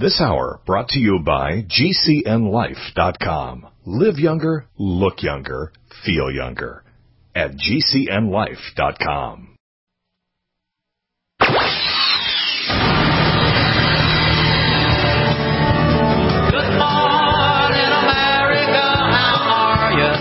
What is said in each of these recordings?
This hour brought to you by GCNLife.com. Live younger, look younger, feel younger at GCNLife.com. Good morning, America, how are you?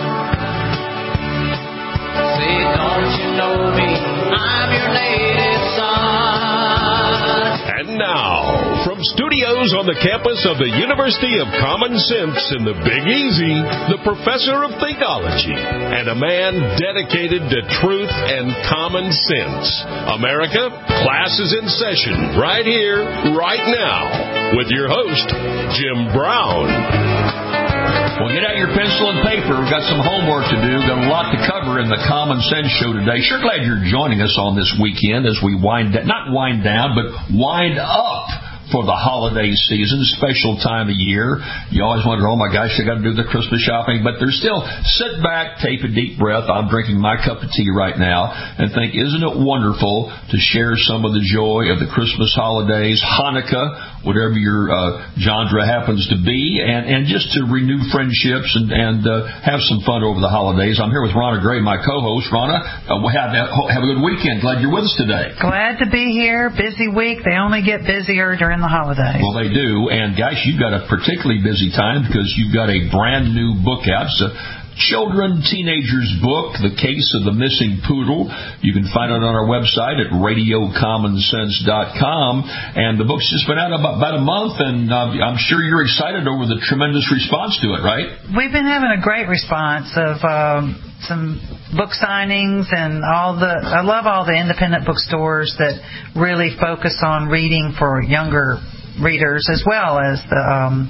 Say, don't you know me? I'm your native son. And now, from studios on the campus of the University of Common Sense in the Big Easy, the professor of Thinkology and a man dedicated to truth and common sense. America, class is in session right here, right now, with your host, Jim Brown. Well, get out your pencil and paper. We've got some homework to do. Got a lot to cover in the Common Sense Show today. Sure glad you're joining us on this weekend as we wind up for the holiday season, special time of year. You always wonder, oh my gosh, I got to do the Christmas shopping, but there's still, sit back, take a deep breath. I'm drinking my cup of tea right now and think, isn't it wonderful to share some of the joy of the Christmas holidays, Hanukkah, whatever your genre happens to be, and just to renew friendships and have some fun over the holidays. I'm here with Ronna Gray, my co-host. Ronna, have a good weekend. Glad you're with us today. Glad to be here. Busy week. They only get busier during the holidays. Well, they do. And, guys, you've got a particularly busy time because you've got a brand new book out. It's a children, teenagers book, The Case of the Missing Poodle. You can find it on our website at radiocommonsense.com. And the book's just been out about a month, and I'm sure you're excited over the tremendous response to it, right? We've been having a great response of some book signings and I love all the independent bookstores that really focus on reading for younger readers as well as the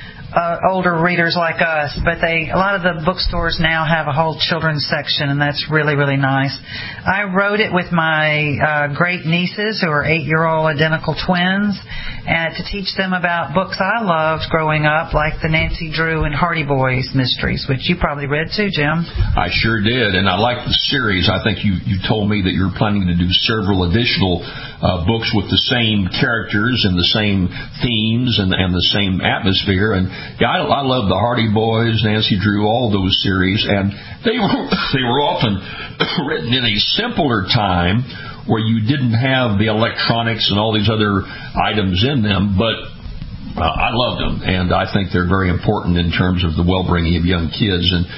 older readers like us, but a lot of the bookstores now have a whole children's section, and that's really, really nice. I wrote it with my great nieces, who are 8-year-old identical twins, and to teach them about books I loved growing up, like the Nancy Drew and Hardy Boys mysteries, which you probably read too, Jim. I sure did, and I like the series. I think you told me that you're planning to do several additional books with the same characters and the same themes and the same atmosphere. And yeah, I love the Hardy Boys, Nancy Drew, all those series, and they were often written in a simpler time where you didn't have the electronics and all these other items in them, but I loved them, and I think they're very important in terms of the well-bringing of young kids. And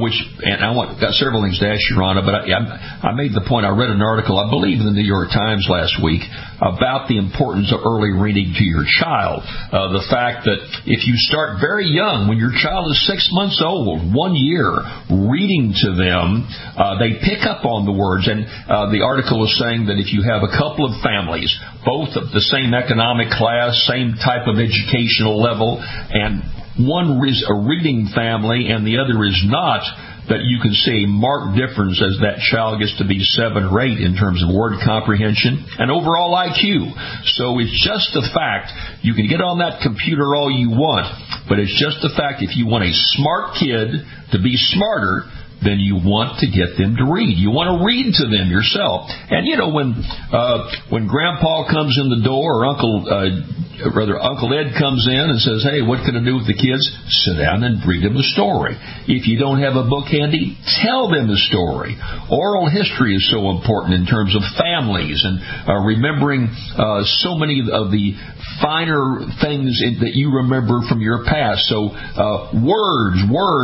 I got several things to ask you, Ronna, but I made the point. I read an article, I believe, in the New York Times last week about the importance of early reading to your child. The fact that if you start very young, when your child is 6 months old, 1 year, reading to them, they pick up on the words. And the article was saying that if you have a couple of families, both of the same economic class, same type of educational level, and one is a reading family and the other is not, that you can see a marked difference as that child gets to be 7 or 8 in terms of word comprehension and overall IQ. So it's just the fact, you can get on that computer all you want, but it's just the fact if you want a smart kid to be smarter, then you want to get them to read. You want to read to them yourself. And, you know, when Grandpa comes in the door, or Uncle Ed comes in and says, hey, what can I do with the kids? Sit down and read them a story. If you don't have a book handy, tell them a story. Oral history is so important in terms of families and remembering so many of the finer things that you remember from your past. So words.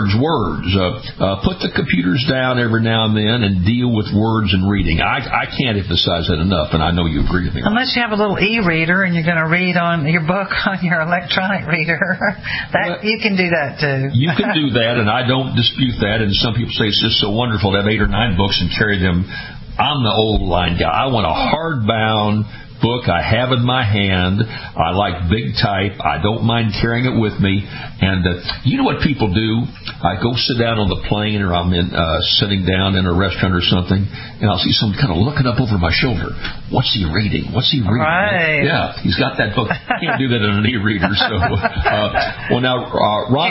Put the computers down every now and then and deal with words and reading. I can't emphasize that enough, and I know you agree with me. Unless you have a little e-reader and you're going to read on your book on your electronic reader. You can do that too. You can do that, and I don't dispute that. And some people say it's just so wonderful to have 8 or 9 books and carry them. I'm the old line guy. I want a hardbound book I have in my hand. I like big type. I don't mind carrying it with me. And you know what people do? I go sit down on the plane, or I'm sitting down in a restaurant or something, and I'll see someone kind of looking up over my shoulder. What's he reading? Right. Yeah, he's got that book. Can't do that in an e-reader. So, well, now, Ronna,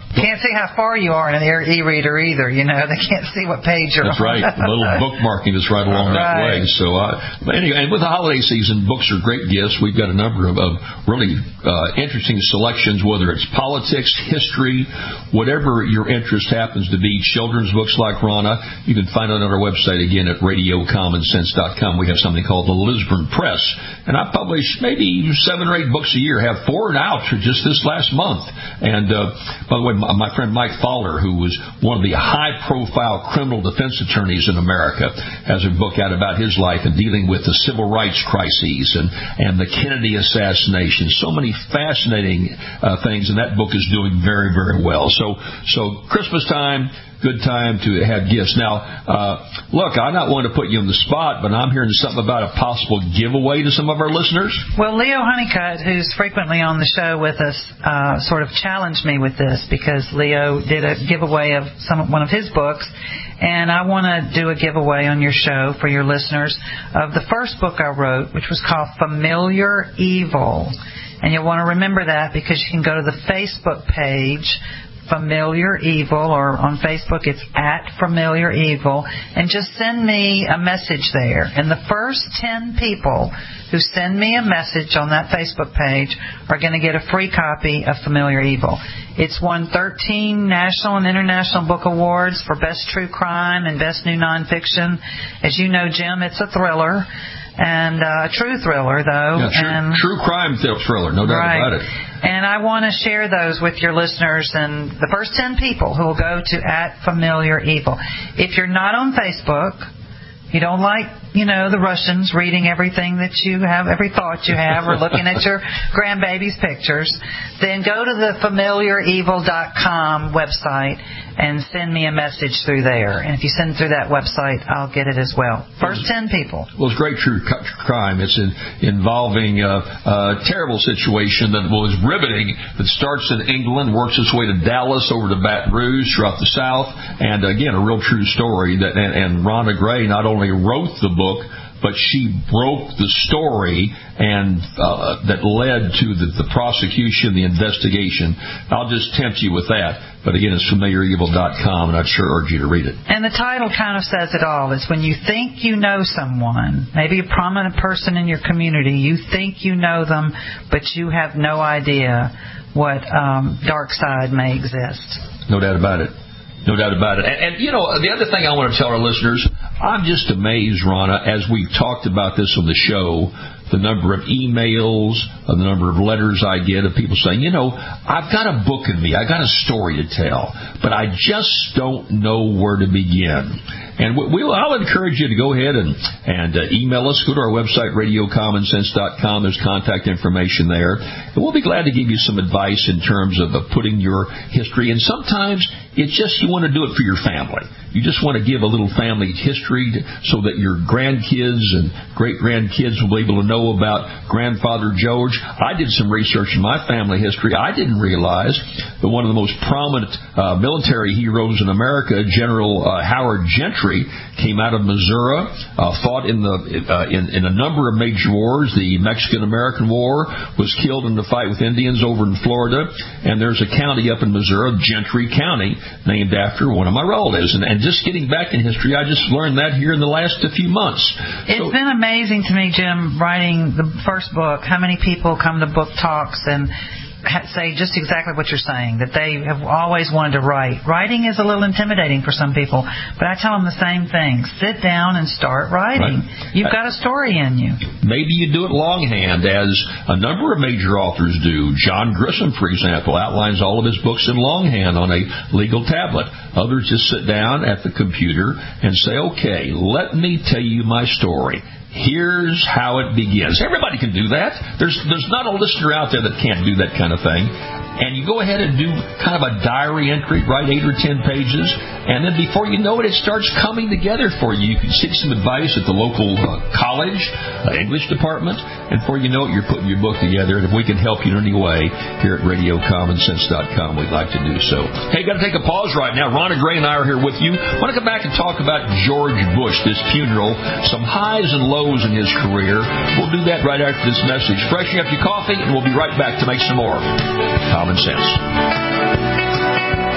Can't see how far you are in an e-reader either. You know, they can't see what page you're That's on. right. The little bookmarking is right along that way. So, but anyway, and with the holiday season, books are great gifts. We've got a number of really interesting selections, whether it's politics, history, whatever your interest happens to be. Children's books like Ronna, you can find it on our website again at RadioCommonSense.com. We have something called the Lisburn Press, and I publish maybe 7 or 8 books a year. Have 4 out just this last month. And by the way, my friend Mike Fowler, who was one of the high-profile criminal defense attorneys in America, has a book out about his life and dealing with the civil rights crises and the Kennedy assassination. So many fascinating things, and that book is doing very, very well. So Christmas time, good time to have gifts. Now, look, I'm not wanting to put you on the spot, but I'm hearing something about a possible giveaway to some of our listeners. Well, Leo Honeycutt, who's frequently on the show with us, sort of challenged me with this because Leo did a giveaway of one of his books, and I want to do a giveaway on your show for your listeners of the first book I wrote, which was called Familiar Evil. And you'll want to remember that because you can go to the Facebook page, Familiar Evil, or on Facebook it's at Familiar Evil, and just send me a message there. And the first 10 people who send me a message on that Facebook page are going to get a free copy of Familiar Evil. It's won 13 national and international book awards for Best True Crime and Best New Nonfiction. As you know, Jim, it's a thriller. And a true thriller, though. Yeah, true crime thriller, no doubt about it. And I want to share those with your listeners and the first 10 people who will go to at Familiar Evil. If you're not on Facebook, you don't like, the Russians reading everything that you have, every thought you have, or looking at your grandbaby's pictures, then go to the FamiliarEvil.com website and send me a message through there. And if you send it through that website, I'll get it as well. First 10 people. Well, it's great true crime. It's involving a terrible situation that was riveting, that starts in England, works its way to Dallas, over to Baton Rouge, throughout the South, and again, a real true story. And Ronna Gray not only wrote the book, but she broke the story and that led to the prosecution, the investigation. I'll just tempt you with that. But again, it's FamiliarEvil.com, and I'd sure urge you to read it. And the title kind of says it all. It's when you think you know someone, maybe a prominent person in your community, you think you know them, but you have no idea what dark side may exist. No doubt about it. No doubt about it. And the other thing I want to tell our listeners, I'm just amazed, Ronna, as we've talked about this on the show, the number of emails, the number of letters I get of people saying, I've got a book in me, I've got a story to tell, but I just don't know where to begin. And I'll encourage you to go ahead and email us. Go to our website, RadioCommonSense.com. There's contact information there. And we'll be glad to give you some advice in terms of putting your history. And sometimes it's just you want to do it for your family. You just want to give a little family history so that your grandkids and great-grandkids will be able to know about Grandfather George. I did some research in my family history. I didn't realize that one of the most prominent military heroes in America, General Howard Gentry, came out of Missouri, fought in a number of major wars. The Mexican-American War, was killed in the fight with Indians over in Florida. And there's a county up in Missouri, Gentry County, named after one of my relatives. And just getting back in history, I just learned that here in the last few months. It's been amazing to me, Jim, writing the first book, how many people come to book talks and say just exactly what you're saying, that they have always wanted to write. Writing is a little intimidating for some people, but I tell them the same thing. Sit down and start writing. Right. You've got a story in you. Maybe you do it longhand, as a number of major authors do. John Grisham, for example, outlines all of his books in longhand on a legal tablet. Others just sit down at the computer and say, okay, let me tell you my story. Here's how it begins. Everybody can do that. There's not a listener out there that can't do that kind of thing. And you go ahead and do kind of a diary entry, write 8 or 10 pages, and then before you know it, it starts coming together for you. You can seek some advice at the local college, English department, and before you know it, you're putting your book together. And if we can help you in any way here at RadioCommonSense.com, we'd like to do so. Hey, got to take a pause right now. Ronna Gray and I are here with you. I want to come back and talk about George Bush, this funeral, some highs and lows in his career. We'll do that right after this message. Freshen up your coffee, and we'll be right back to make some more Common Sense.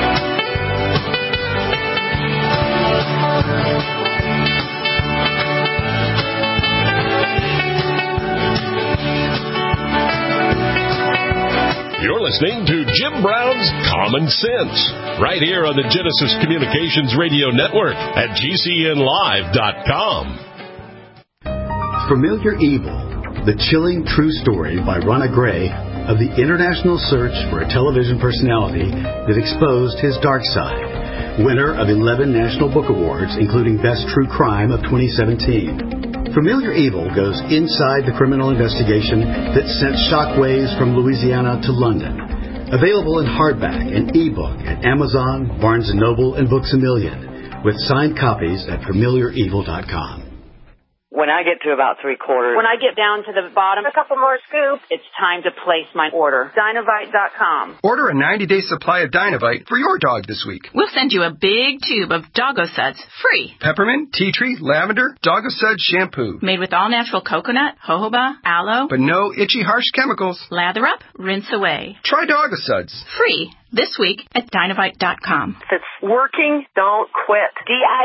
You're listening to Jim Brown's Common Sense, right here on the Genesis Communications Radio Network at GCNlive.com. Familiar Evil, the chilling true story by Ronna Gray of the international search for a television personality that exposed his dark side. Winner of 11 National Book Awards, including Best True Crime of 2017. Familiar Evil goes inside the criminal investigation that sent shockwaves from Louisiana to London. Available in hardback and ebook at Amazon, Barnes & Noble, and Books A Million, with signed copies at familiarevil.com. When I get to about 3/4, when I get down to the bottom, a couple more scoops, it's time to place my order. Dinovite.com. Order a 90-day supply of Dinovite for your dog this week. We'll send you a big tube of Doggo Suds free. Peppermint, tea tree, lavender, Doggo Suds shampoo. Made with all-natural coconut, jojoba, aloe. But no itchy, harsh chemicals. Lather up, rinse away. Try Doggo Suds. Free this week at Dinovite.com. If it's working, don't quit.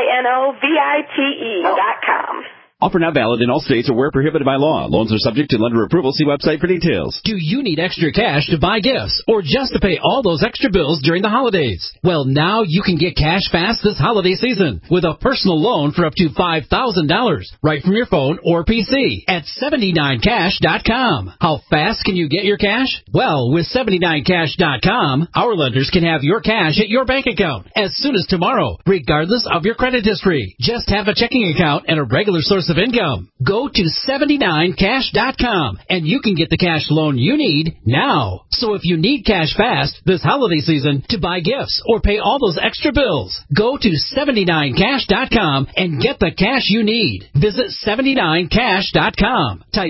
DINOVITE.com. Offer not valid in all states or where prohibited by law. Loans are subject to lender approval. See website for details. Do you need extra cash to buy gifts or just to pay all those extra bills during the holidays? Well, now you can get cash fast this holiday season with a personal loan for up to $5,000 right from your phone or PC at 79cash.com. How fast can you get your cash? Well, with 79cash.com, our lenders can have your cash at your bank account as soon as tomorrow, regardless of your credit history. Just have a checking account and a regular source of income. Go to 79cash.com and you can get the cash loan you need now. So if you need cash fast this holiday season to buy gifts or pay all those extra bills, go to 79cash.com and get the cash you need. Visit 79cash.com. Type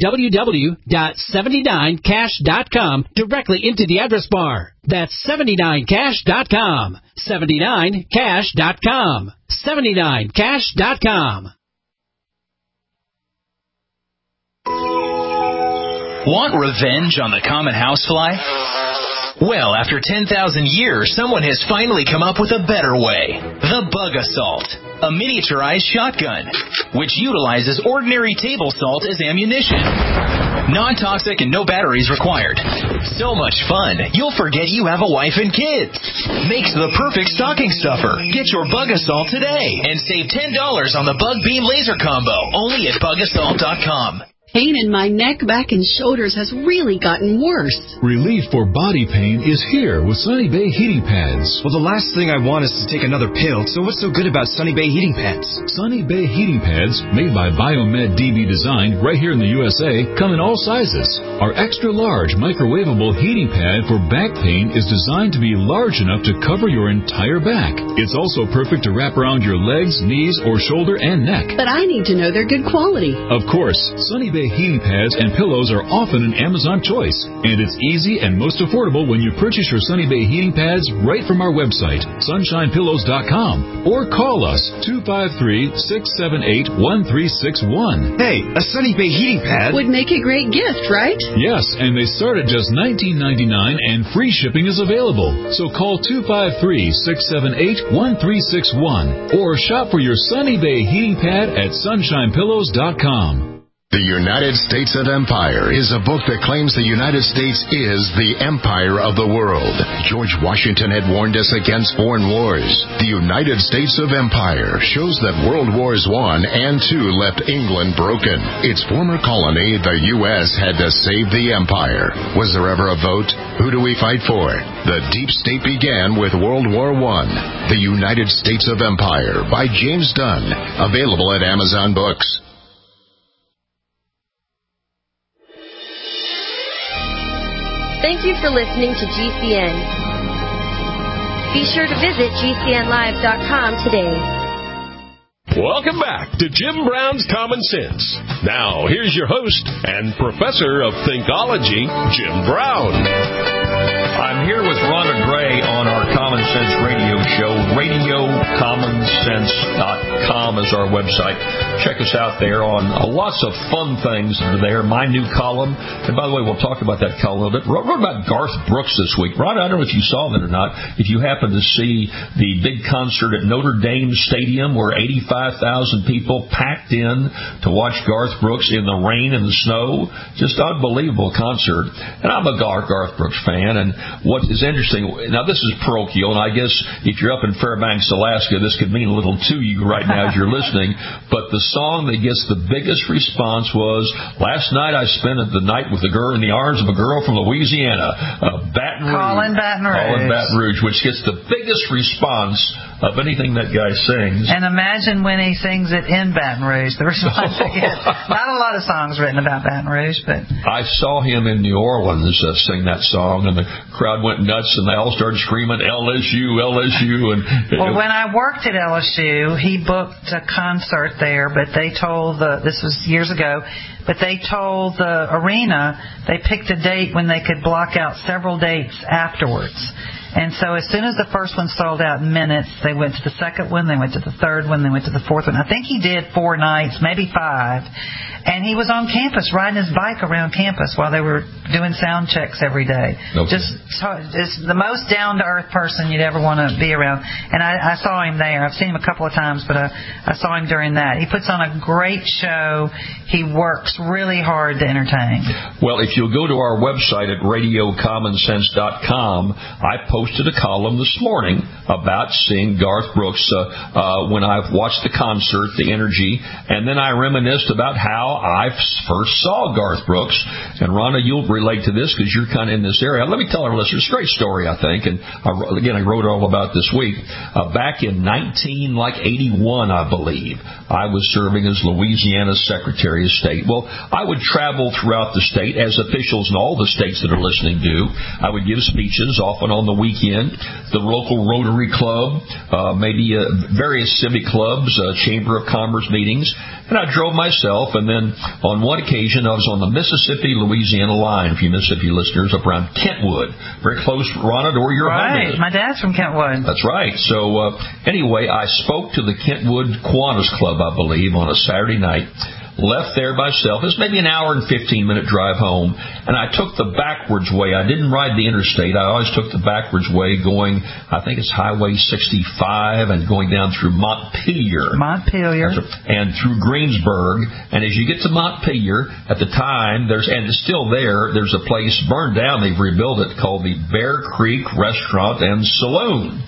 www.79cash.com directly into the address bar. That's 79cash.com. 79cash.com. 79cash.com. Want revenge on the common housefly? Well, after 10,000 years, someone has finally come up with a better way. The Bug Assault, a miniaturized shotgun, which utilizes ordinary table salt as ammunition. Non-toxic and no batteries required. So much fun, you'll forget you have a wife and kids. Makes the perfect stocking stuffer. Get your Bug Assault today and save $10 on the Bug Beam Laser Combo, only at bugassault.com. Pain in my neck, back, and shoulders has really gotten worse. Relief for body pain is here with Sunny Bay Heating Pads. Well, the last thing I want is to take another pill, so what's so good about Sunny Bay Heating Pads? Sunny Bay Heating Pads, made by Biomed DB Design right here in the USA, come in all sizes. Our extra large microwavable heating pad for back pain is designed to be large enough to cover your entire back. It's also perfect to wrap around your legs, knees, or shoulder and neck. But I need to know they're good quality. Of course, Sunny Bay heating pads and pillows are often an Amazon choice, and it's easy and most affordable when you purchase your Sunny Bay heating pads right from our website, sunshinepillows.com, or call us 253-678-1361. Hey, a Sunny Bay heating pad would make a great gift, right? Yes, and they start at just $19.99 and free shipping is available. So call 253-678-1361 or shop for your Sunny Bay heating pad at sunshinepillows.com. The United States of Empire is a book that claims the United States is the empire of the world. George Washington had warned us against foreign wars. The United States of Empire shows that World Wars I and II left England broken. Its former colony, the U.S., had to save the empire. Was there ever a vote? Who do we fight for? The deep state began with World War I. The United States of Empire by James Dunn. Available at Amazon Books. Thank you for listening to GCN. Be sure to visit GCNlive.com today. Welcome back to Jim Brown's Common Sense. Now, here's your host and professor of Thinkology, Jim Brown. I'm here with Ronna Gray on our Common Sense radio show, RadioCommonSense.org. GCNlife.com is our website. Check us out there on lots of fun things that are there. My new column, and by the way, we'll talk about that column a little bit. Wrote about Garth Brooks this week. Ron, I don't know if you saw that or not. If you happen to see the big concert at Notre Dame Stadium where 85,000 people packed in to watch Garth Brooks in the rain and the snow, just unbelievable concert. And I'm a Garth Brooks fan, and what is interesting, now this is parochial, and I guess if you're up in Fairbanks, Alaska, this could mean a little to you right now as you're listening, but the song that gets the biggest response was, last night I spent the night with a girl in the arms of a girl from Louisiana, Baton Rouge. Colin Baton Rouge, which gets the biggest response of anything that guy sings. And imagine when he sings it in Baton Rouge. The response they get. Not a lot of songs written about Baton Rouge, but I saw him in New Orleans sing that song, and the crowd went nuts, and they all started screaming LSU, LSU. And well, when I worked at LSU, he booked a concert there, but they told this was years ago. But they told the arena they picked a date when they could block out several dates afterwards. And so as soon as the first one sold out in minutes, they went to the second one, they went to the third one, they went to the fourth one. I think he did 4 nights, maybe 5. And he was on campus riding his bike around campus while they were doing sound checks every day. Okay. Just the most down-to-earth person you'd ever want to be around. And I saw him there. I've seen him a couple of times, but I saw him during that. He puts on a great show. He works really hard to entertain. Well, if you'll go to our website at RadioCommonSense.com, I posted a column this morning about seeing Garth Brooks when I've watched the concert, the energy, and then I reminisced about how I first saw Garth Brooks. And Rhonda, you'll relate to this because you're kind of in this area. Let me tell our listeners a great story, I think, and I wrote all about this week. Back in 1981, I believe, I was serving as Louisiana's Secretary of State. Well, I would travel throughout the state, as officials in all the states that are listening do. I would give speeches, often on the weekend, the local Rotary Club, maybe various civic clubs, Chamber of Commerce meetings, and I drove myself. And then on one occasion, I was on the Mississippi-Louisiana line, for you Mississippi listeners, up around Kentwood, very close, Ronald, or your home. Right, my dad's from Kentwood. That's right. So anyway, I spoke to the Kentwood Kiwanis Club, I believe, on a Saturday night. Left there myself. It was maybe an hour and 15-minute drive home, and I took the backwards way. I didn't ride the interstate. I always took the backwards way, going, I think it's Highway 65, and going down through Montpelier. And through Greensburg. And as you get to Montpelier, at the time, and it's still there's a place burned down, they've rebuilt it, called the Bear Creek Restaurant and Saloon.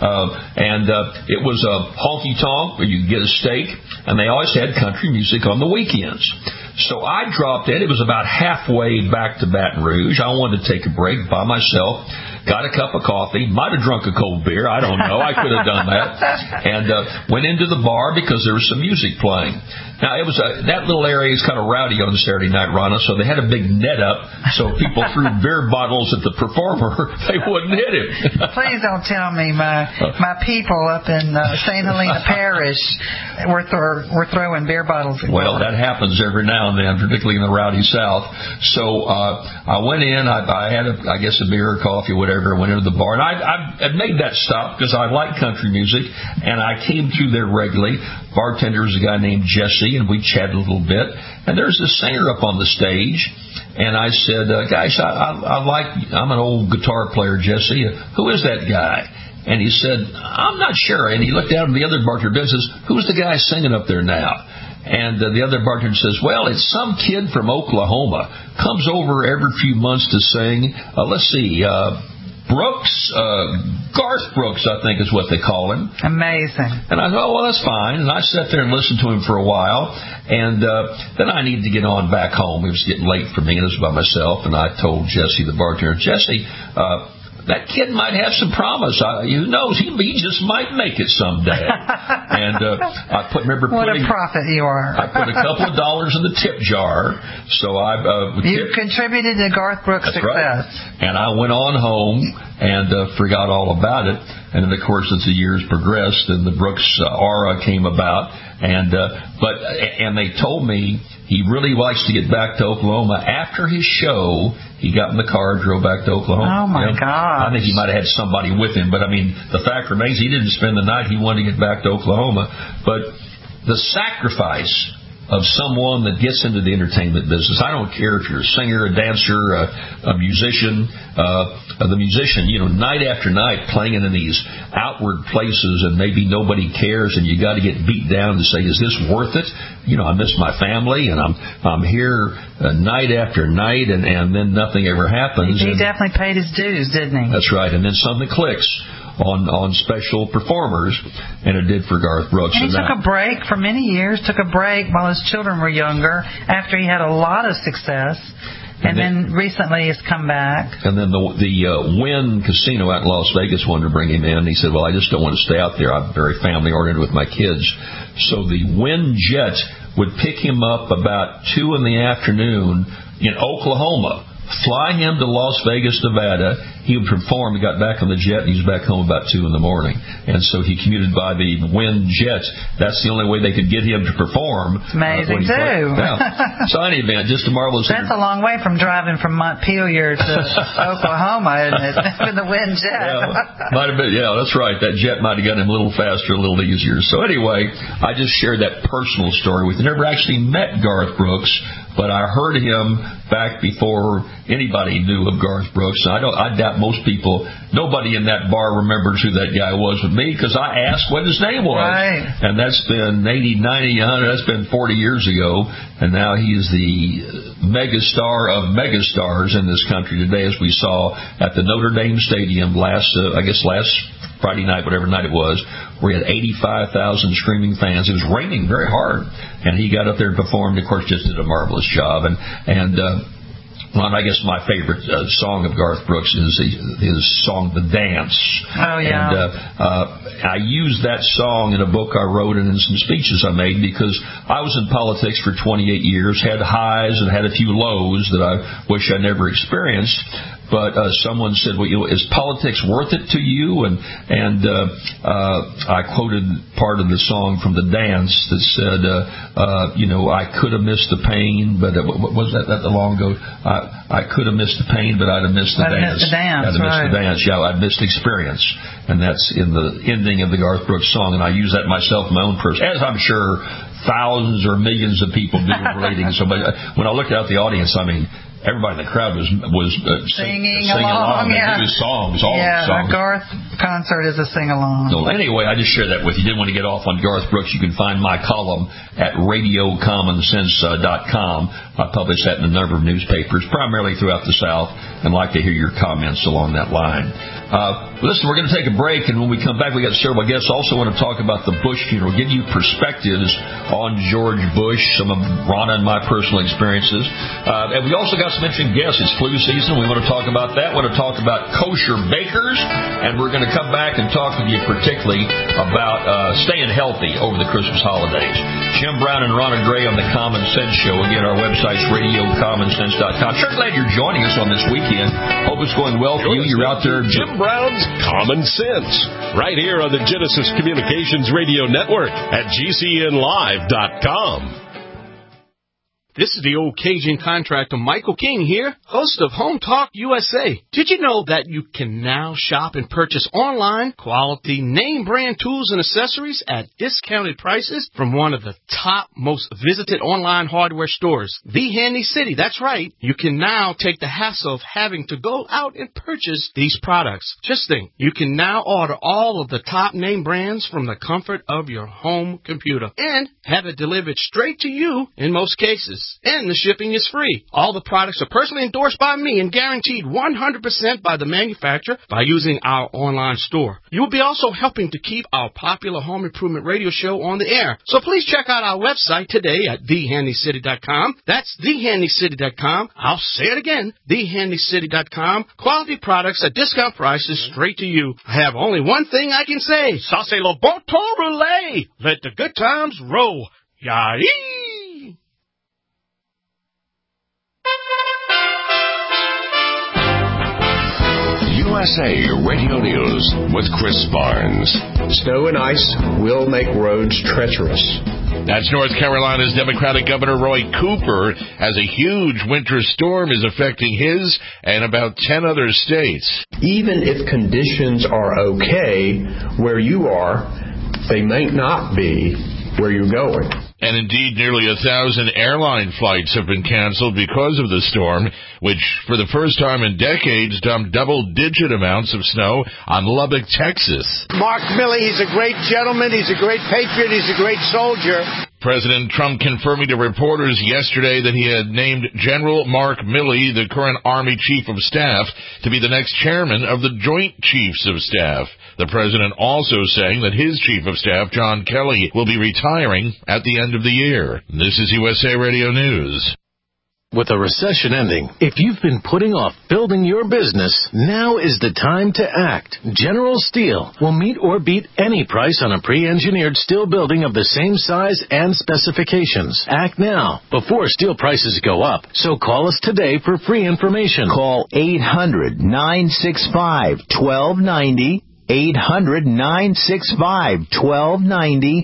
It was a honky-tonk where you could get a steak, and they always had country music on the weekends. So I dropped in. It was about halfway back to Baton Rouge. I wanted to take a break by myself. Got a cup of coffee, might have drunk a cold beer, I don't know, I could have done that, and went into the bar because there was some music playing. Now, it was that little area is kind of rowdy on Saturday night, Ronna, so they had a big net up, so if people threw beer bottles at the performer, they wouldn't hit him. Please don't tell me my people up in St. Helena Parish were throwing beer bottles at Well, that happens every now and then, particularly in the rowdy South. So I went in, I had, I guess, a beer or coffee, whatever. I went into the bar, and I made that stop because I like country music, and I came through there regularly. Bartender was a guy named Jesse, and we chatted a little bit, and there's a singer up on the stage, and I said, guys, I'm an old guitar player, Jesse. Who is that guy? And he said, I'm not sure. And he looked out at the other bartender and says, who's the guy singing up there now? And the other bartender says, well, it's some kid from Oklahoma. Comes over every few months to sing. Let's see, Brooks, Garth Brooks, I think is what they call him. Amazing. And I thought, well, that's fine. And I sat there and listened to him for a while. And then I needed to get on back home. It was getting late for me, and it was by myself. And I told Jesse, the bartender, Jesse, that kid might have some promise. Who knows? He just might make it someday. And I remember what a prophet you are. I put a couple of dollars in the tip jar. So you contributed to Garth Brooks' success. Right. And I went on home and forgot all about it. And then, of course, as the years progressed, and the Brooks aura came about. And they told me he really likes to get back to Oklahoma. After his show, he got in the car, drove back to Oklahoma. Oh, my God. I think he might have had somebody with him. But, I mean, the fact remains he didn't spend the night. He wanted to get back to Oklahoma. But the sacrifice of someone that gets into the entertainment business. I don't care if you're a singer, a dancer, a musician. The musician, night after night playing in these outward places and maybe nobody cares, and you got to get beat down to say, is this worth it? I miss my family, and I'm here night after night, and then nothing ever happens. He definitely paid his dues, didn't he? That's right. And then something clicks on special performers, and it did for Garth Brooks. And he took a break for many years, while his children were younger, after he had a lot of success, and then recently has come back. And then the Wynn Casino out in Las Vegas wanted to bring him in. He said, well, I just don't want to stay out there. I'm very family-oriented with my kids. So the Wynn jet would pick him up about 2 in the afternoon in Oklahoma, fly him to Las Vegas, Nevada. He would perform. He got back on the jet, and he was back home about 2 in the morning. And so he commuted by the Wynn jet. That's the only way they could get him to perform. It's amazing, too. So any event, just a marvelous... That's a long way from driving from Montpelier to Oklahoma, isn't it? In the Wynn jet. Might have been, that's right. That jet might have got him a little faster, a little easier. So anyway, I just shared that personal story with you. Never actually met Garth Brooks, but I heard him back before anybody knew of Garth Brooks. I doubt most people, nobody in that bar remembers who that guy was with me, because I asked what his name was. Right. And that's been 80, 90, 100, that's been 40 years ago. And now he is the megastar of megastars in this country today, as we saw at the Notre Dame Stadium last Friday night, whatever night it was, where he had 85,000 screaming fans. It was raining very hard, and he got up there and performed. Of course, just did a marvelous job. Well, I guess my favorite song of Garth Brooks is his song "The Dance." Oh yeah. And I used that song in a book I wrote and in some speeches I made, because I was in politics for 28 years, had highs and had a few lows that I wish I never experienced. But someone said, well, is politics worth it to you? And I quoted part of the song from The Dance that said, I could have missed the pain, but what was that long ago? I could have missed the pain, but I'd have missed the dance. I'd have missed the dance. Yeah, I'd missed experience. And that's in the ending of the Garth Brooks song, and I use that myself in my own person, as I'm sure thousands or millions of people do relating. So, but when I looked out the audience, everybody in the crowd was singing along. Yeah. His songs, all the songs. A Garth concert is a sing-along. So anyway, I just shared that with you. Didn't want to get off on Garth Brooks. You can find my column at RadioCommonSense.com. I publish that in a number of newspapers, primarily throughout the South, and like to hear your comments along that line. Listen, we're going to take a break, and when we come back, we got several guests. Also want to talk about the Bush funeral, give you perspectives on George Bush, some of Ronna and my personal experiences. And we also got some interesting guests. It's flu season. We want to talk about that. We want to talk about kosher bakers, and we're going to come back and talk with you particularly about staying healthy over the Christmas holidays. Jim Brown and Ronna Gray on the Common Sense Show. Again, our website's RadioCommonSense.com. Sure glad you're joining us on this weekend. Hope it's going well for you. You're out there. Jim Brown's Common Sense, right here on the Genesis Communications Radio Network at GCNlive.com. This is the old Cajun contractor Michael King here, host of Home Talk USA. Did you know that you can now shop and purchase online quality name brand tools and accessories at discounted prices from one of the top most visited online hardware stores, The Handy City? That's right. You can now take the hassle of having to go out and purchase these products. Just think, you can now order all of the top name brands from the comfort of your home computer and have it delivered straight to you in most cases. And the shipping is free. All the products are personally endorsed by me and guaranteed 100% by the manufacturer by using our online store. You will be also helping to keep our popular home improvement radio show on the air. So please check out our website today at TheHandyCity.com. That's TheHandyCity.com. I'll say it again, TheHandyCity.com. Quality products at discount prices straight to you. I have only one thing I can say. Ça c'est le bon temps roulé. Let the good times roll. Yay! USA Radio News with Chris Barnes. Snow and ice will make roads treacherous. That's North Carolina's Democratic Governor Roy Cooper, as a huge winter storm is affecting his and about 10 other states. Even if conditions are okay where you are, they may not be where you're going. And indeed, nearly 1,000 airline flights have been canceled because of the storm, which for the first time in decades dumped double-digit amounts of snow on Lubbock, Texas. Mark Milley, he's a great gentleman, he's a great patriot, he's a great soldier. President Trump confirming to reporters yesterday that he had named General Mark Milley, the current Army Chief of Staff, to be the next chairman of the Joint Chiefs of Staff. The president also saying that his Chief of Staff, John Kelly, will be retiring at the end of the year. This is USA Radio News. With a recession ending, if you've been putting off building your business, now is the time to act. General Steel will meet or beat any price on a pre-engineered steel building of the same size and specifications. Act now, before steel prices go up. So call us today for free information. Call 800-965-1290. 800-965-1290,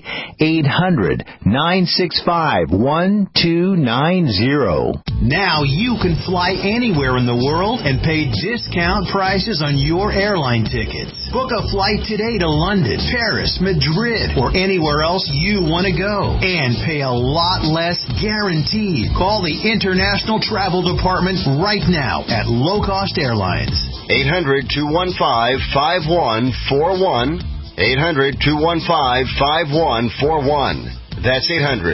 800-965-1290. Now you can fly anywhere in the world and pay discount prices on your airline tickets. Book a flight today to London, Paris, Madrid, or anywhere else you want to go and pay a lot less guaranteed. Call the International Travel Department right now at Low Cost Airlines. 800-215-5141. 800-215-5141. That's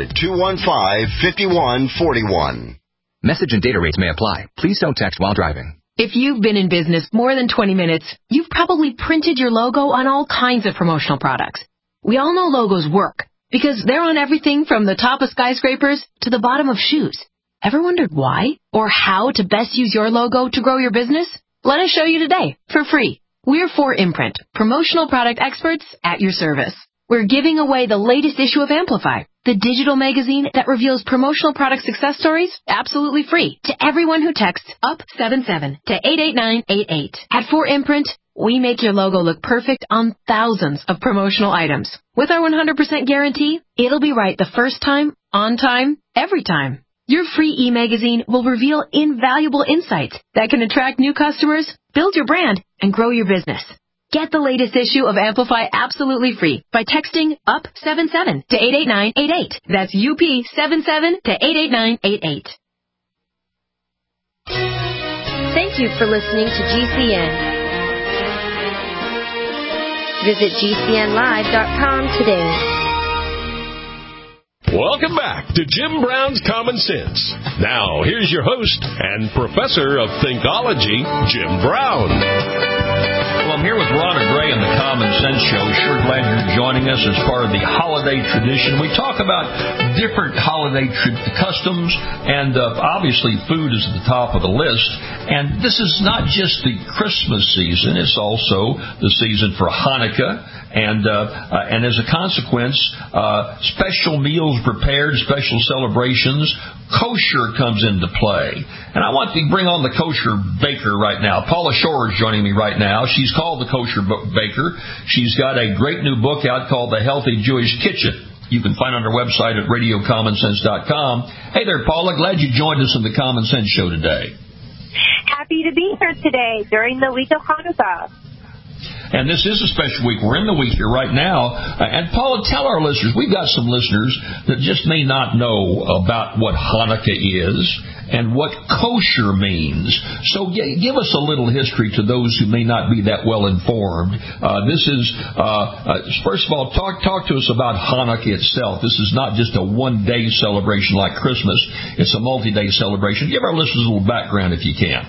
800-215-5141. Message and data rates may apply. Please don't text while driving. If you've been in business more than 20 minutes, you've probably printed your logo on all kinds of promotional products. We all know logos work because they're on everything from the top of skyscrapers to the bottom of shoes. Ever wondered why or how to best use your logo to grow your business? Let us show you today for free. We're 4imprint, promotional product experts at your service. We're giving away the latest issue of Amplify, the digital magazine that reveals promotional product success stories absolutely free to everyone who texts UP77 to 88988. At 4imprint, we make your logo look perfect on thousands of promotional items. With our 100% guarantee, it'll be right the first time, on time, every time. Your free e-magazine will reveal invaluable insights that can attract new customers, build your brand, and grow your business. Get the latest issue of Amplify absolutely free by texting UP77 to 88988. That's UP77 to 88988. Thank you for listening to GCN. Visit GCNlive.com today. Welcome back to Jim Brown's Common Sense. Now, here's your host and professor of Thinkology, Jim Brown. Well, I'm here with Ronna Gray on the Common Sense Show. Sure glad you're joining us as part of the holiday tradition. We talk about different holiday customs, and obviously food is at the top of the list. And this is not just the Christmas season, it's also the season for Hanukkah. And as a consequence, special meals prepared, special celebrations, kosher comes into play. And I want to bring on the kosher baker right now. Paula Shore is joining me right now. She's called the Kosher Baker. She's got a great new book out called The Healthy Jewish Kitchen. You can find it on our website at RadioCommonSense.com. Hey there, Paula. Glad you joined us on the Common Sense Show today. Happy to be here today during the week of Hanukkah. And this is a special week. We're in the week here right now. And Paula, tell our listeners, we've got some listeners that just may not know about what Hanukkah is and what kosher means. So give us a little history to those who may not be that well informed. This is, first of all, talk to us about Hanukkah itself. This is not just a one-day celebration like Christmas. It's a multi-day celebration. Give our listeners a little background if you can.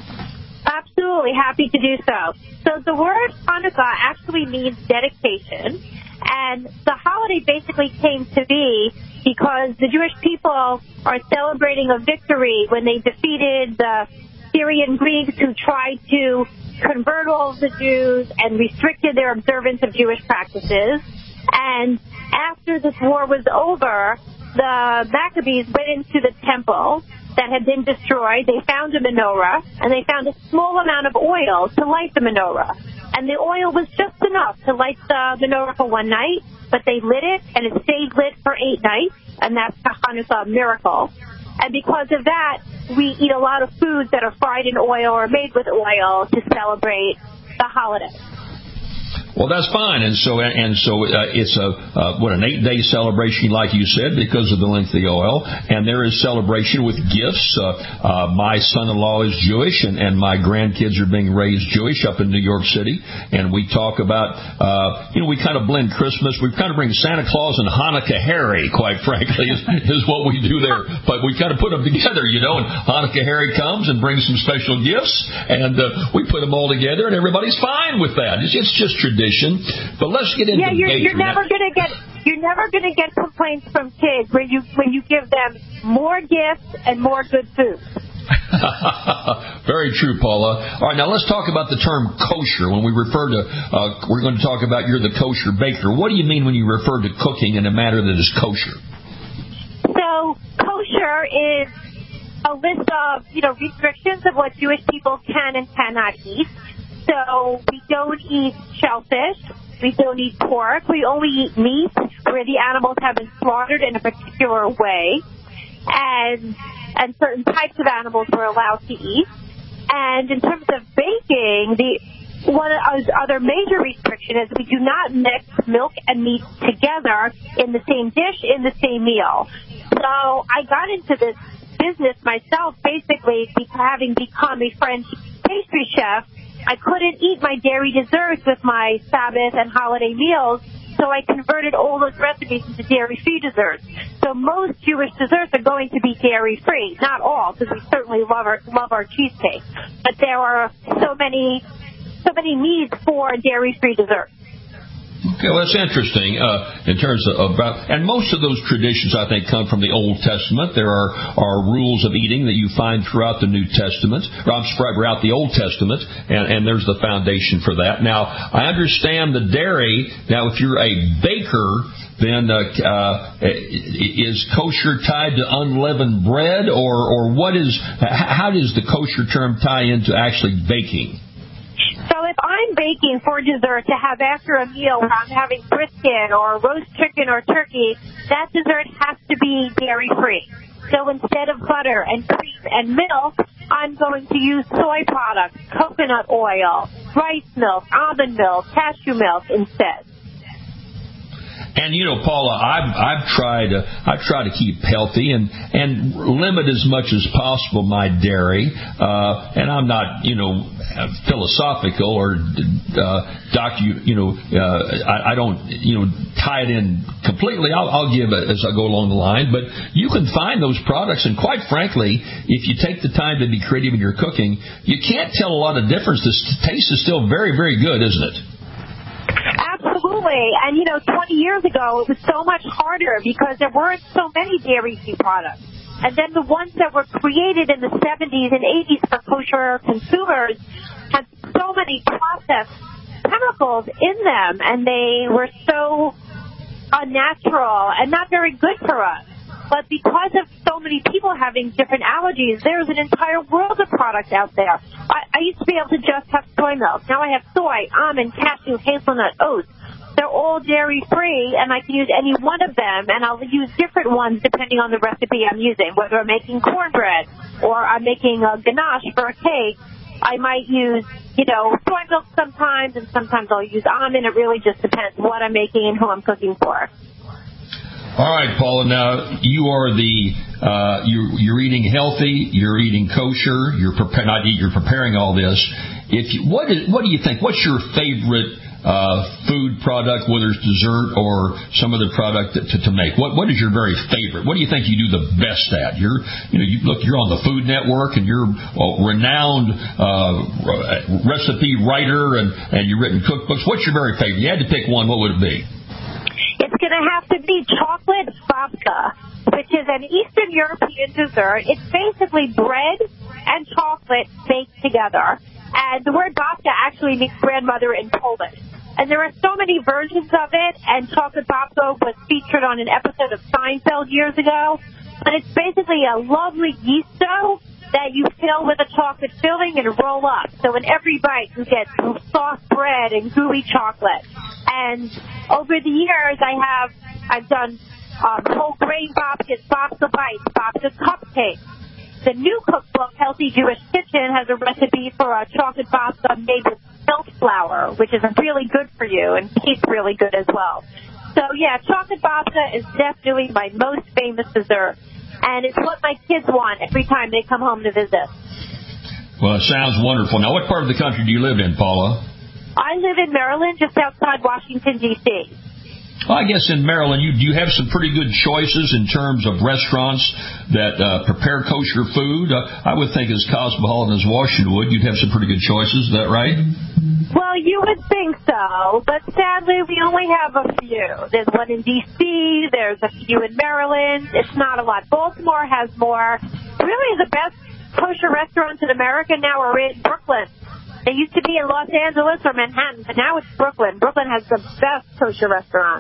Absolutely, happy to do so. So the word Hanukkah actually means dedication, and the holiday basically came to be because the Jewish people are celebrating a victory when they defeated the Syrian Greeks who tried to convert all of the Jews and restricted their observance of Jewish practices. And after this war was over, the Maccabees went into the temple that had been destroyed. They found a menorah, and they found a small amount of oil to light the menorah. And the oil was just enough to light the menorah for one night, but they lit it, and it stayed lit for 8 nights, and that's the Hanukkah miracle. And because of that, we eat a lot of foods that are fried in oil or made with oil to celebrate the holiday. Well, that's fine, and so it's an 8-day celebration, like you said, because of the length of the oil, and there is celebration with gifts. My son-in-law is Jewish, and my grandkids are being raised Jewish up in New York City, and we talk about, we kind of blend Christmas. We kind of bring Santa Claus and Hanukkah Harry, quite frankly, is what we do there, but we kind of put them together, and Hanukkah Harry comes and brings some special gifts, and we put them all together, and everybody's fine with that. It's just tradition. But let's get into you're never going to get complaints from kids when you give them more gifts and more good food. Very true, Paula. All right, now let's talk about the term kosher. When we refer to, we're going to talk about you're the kosher baker. What do you mean when you refer to cooking in a manner that is kosher? So kosher is a list of restrictions of what Jewish people can and cannot eat. So we don't eat shellfish, we don't eat pork, we only eat meat where the animals have been slaughtered in a particular way, and certain types of animals we're allowed to eat. And in terms of baking, one other major restriction is we do not mix milk and meat together in the same dish in the same meal. So I got into this business myself basically having become a French pastry chef. I couldn't eat my dairy desserts with my Sabbath and holiday meals, so I converted all those recipes into dairy-free desserts. So most Jewish desserts are going to be dairy-free. Not all, because we certainly love our cheesecake. But there are so many needs for dairy-free desserts. Okay, well, that's interesting in terms of and most of those traditions, I think, come from the Old Testament. There are rules of eating that you find throughout the New Testament, throughout the Old Testament, and there's the foundation for that. Now, I understand the dairy. Now, if you're a baker, then is kosher tied to unleavened bread, or how does the kosher term tie into actually baking? So if I'm baking for dessert to have after a meal where I'm having brisket or roast chicken or turkey, that dessert has to be dairy-free. So instead of butter and cream and milk, I'm going to use soy products, coconut oil, rice milk, almond milk, cashew milk instead. And Paula, I've tried to keep healthy and limit as much as possible my dairy. And I'm not philosophical or I don't tie it in completely. I'll give it as I go along the line. But you can find those products, and quite frankly, if you take the time to be creative in your cooking, you can't tell a lot of difference. The taste is still very, very good, isn't it? Absolutely. And, 20 years ago, it was so much harder because there weren't so many dairy-free products. And then the ones that were created in the 70s and 80s for kosher consumers had so many processed chemicals in them, and they were so unnatural and not very good for us. But because of so many people having different allergies, there's an entire world of products out there. I used to be able to just have soy milk. Now I have soy, almond, cashew, hazelnut, oats. They're all dairy-free, and I can use any one of them, and I'll use different ones depending on the recipe I'm using, whether I'm making cornbread or I'm making a ganache for a cake. I might use, soy milk sometimes, and sometimes I'll use almond. It really just depends what I'm making and who I'm cooking for. All right, Paula. Now you are you're eating healthy. You're eating kosher. You're preparing all this. What do you think? What's your favorite food product, whether it's dessert or some other product to make? What is your very favorite? What do you think you do the best at? You're on the Food Network, and you're a renowned recipe writer, and you've written cookbooks. What's your very favorite? You had to pick one. What would it be? It's going to have to be chocolate babka, which is an Eastern European dessert. It's basically bread and chocolate baked together. And the word babka actually means grandmother in Polish. And there are so many versions of it, and chocolate babka was featured on an episode of Seinfeld years ago. But it's basically a lovely yeast dough that you fill with a chocolate filling and roll up. So in every bite, you get soft bread and gooey chocolate. And over the years, I've done whole grain babkas, babka bites, babka cupcakes. The new cookbook, Healthy Jewish Kitchen, has a recipe for a chocolate babka made with milk flour, which is really good for you and tastes really good as well. So, yeah, chocolate babka is definitely my most famous dessert. And it's what my kids want every time they come home to visit. Well, it sounds wonderful. Now, what part of the country do you live in, Paula? I live in Maryland, just outside Washington, D.C. Well, I guess in Maryland, you have some pretty good choices in terms of restaurants that prepare kosher food. I would think as cosmopolitan as Washington would, you'd have some pretty good choices. Is that right? Well, you would think so, but sadly we only have a few. There's one in D.C., there's a few in Maryland. It's not a lot. Baltimore has more. Really, the best kosher restaurants in America now are in Brooklyn. They used to be in Los Angeles or Manhattan, but now it's Brooklyn. Brooklyn has the best kosher restaurants.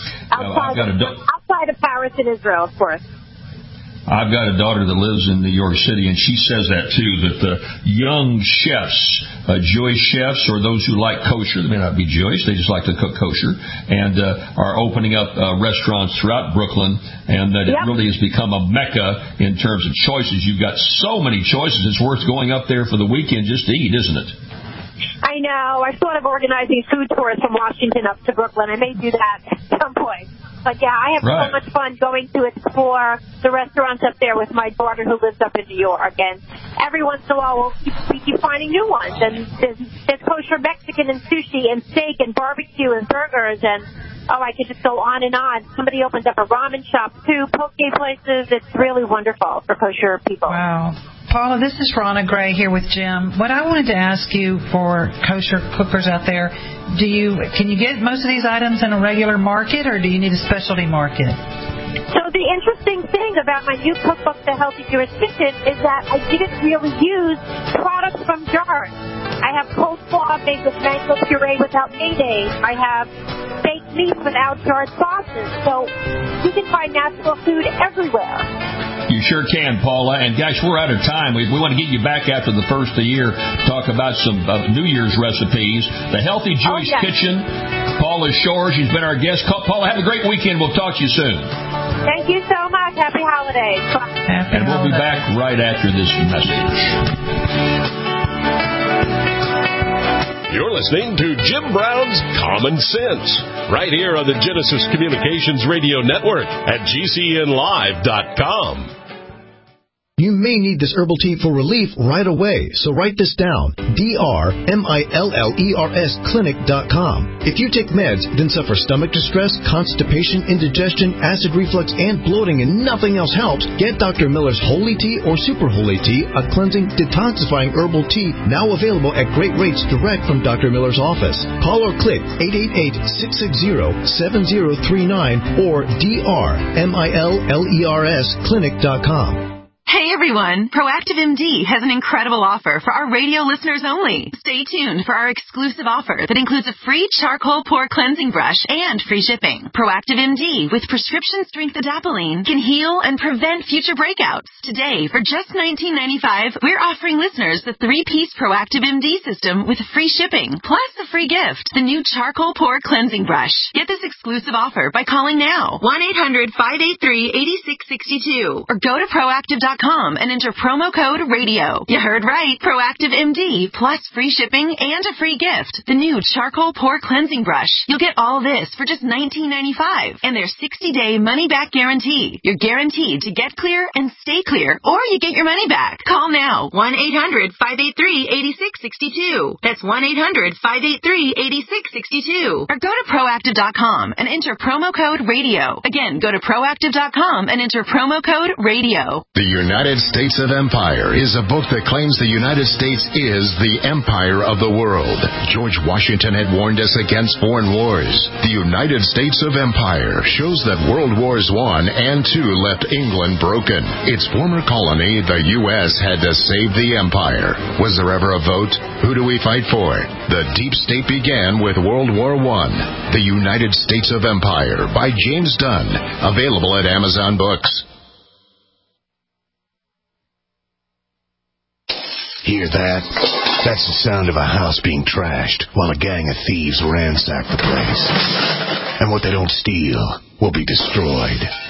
Outside of Paris and Israel, of course. I've got a daughter that lives in New York City, and she says that, too, that the young chefs, Jewish chefs, or those who like kosher, they may not be Jewish, they just like to cook kosher, and are opening up restaurants throughout Brooklyn, and that it really has become a mecca in terms of choices. You've got so many choices, it's worth going up there for the weekend just to eat, isn't it? I know. I thought of organizing food tours from Washington up to Brooklyn. I may do that at some point. But, yeah, I have so much fun going to explore the restaurants up there with my daughter who lives up in New York. And every once in a while we keep finding new ones. And there's kosher Mexican and sushi and steak and barbecue and burgers. And, I could just go on and on. Somebody opened up a ramen shop, too, poke places. It's really wonderful for kosher people. Wow. Paula, this is Ronna Gray here with Jim. What I wanted to ask you for kosher cookers out there, can you get most of these items in a regular market, or do you need a specialty market? So the interesting thing about my new cookbook, The Healthy Jewish Kitchen, is that I didn't really use products from jars. I have coleslaw made with mango puree without mayonnaise. I have baked meat without jarred sauces. So you can find natural food everywhere. You sure can, Paula. And, gosh, we're out of time. We want to get you back after the first of the year, talk about some New Year's recipes. The Healthy Jewish Kitchen. Paula Shore, she's been our guest. Paula, have a great weekend. We'll talk to you soon. Thank you so much. Happy holidays. And we'll be back right after this message. You're listening to Jim Brown's Common Sense, right here on the Genesis Communications Radio Network at GCNlive.com. You may need this herbal tea for relief right away, so write this down. DRMILLERS clinic.com. If you take meds, then suffer stomach distress, constipation, indigestion, acid reflux, and bloating, and nothing else helps, get Dr. Miller's Holy Tea or Super Holy Tea, a cleansing, detoxifying herbal tea, now available at great rates direct from Dr. Miller's office. Call or click 888-660-7039 or DRMILLERS clinic.com. Hey everyone, Proactive MD has an incredible offer for our radio listeners only. Stay tuned for our exclusive offer that includes a free charcoal pore cleansing brush and free shipping. Proactive MD with prescription strength adapalene can heal and prevent future breakouts. Today, for just $19.95, we're offering listeners the 3-piece Proactive MD system with free shipping, plus a free gift, the new charcoal pore cleansing brush. Get this exclusive offer by calling now, 1-800-583-8662, or go to proactive.com and enter promo code RADIO. You heard right. Proactive MD plus free shipping and a free gift. The new charcoal pore cleansing brush. You'll get all this for just $19.95 and their 60-day money-back guarantee. You're guaranteed to get clear and stay clear, or you get your money back. Call now. 1-800-583-8662. That's 1-800-583-8662. Or go to proactive.com and enter promo code RADIO. Again, go to proactive.com and enter promo code RADIO. The United States of Empire is a book that claims the United States is the empire of the world. George Washington had warned us against foreign wars. The United States of Empire shows that World Wars I and II left England broken. Its former colony, the U.S., had to save the empire. Was there ever a vote? Who do we fight for? The deep state began with World War I. The United States of Empire by James Dunn. Available at Amazon Books. Hear that? That's the sound of a house being trashed while a gang of thieves ransack the place. And what they don't steal will be destroyed.